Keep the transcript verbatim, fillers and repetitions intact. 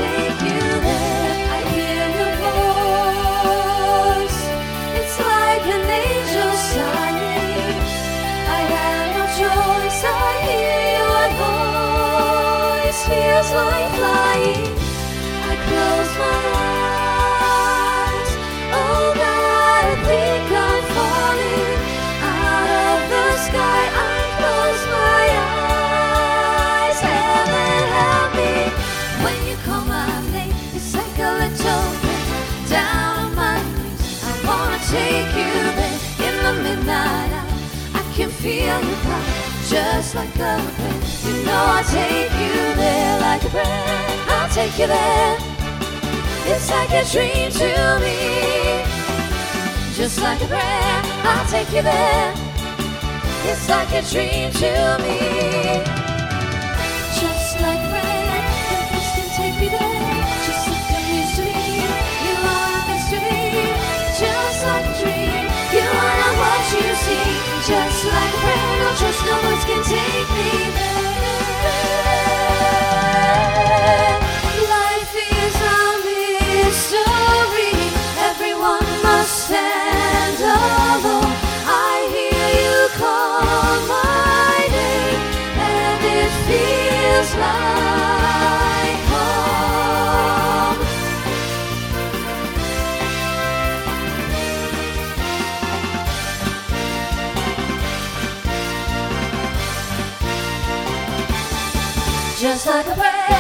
take you there. I hear your voice, it's like an angel sighing. I have no choice, I hear your voice, feels like flying. I close my eyes, oh God, I think I'm falling out of the sky. I close my eyes, heaven help me. When you call my name, it's like a little breath down on my knees. I wanna take you there in the midnight hour. I can feel your power, just like a breath. You know I'll take you there like a breath. I'll take you there. It's like a dream to me, just like a breath. I'll take you there. It's like a dream to me, just like a breath. Your voice can take me there, just like a mystery. You are a mystery, just like a dream. You are not what you see, just like a breath. No trust, no words can take me there. Life is a mystery, everyone must stand alone. I hear you call my name, and it feels like home. Just like a breath,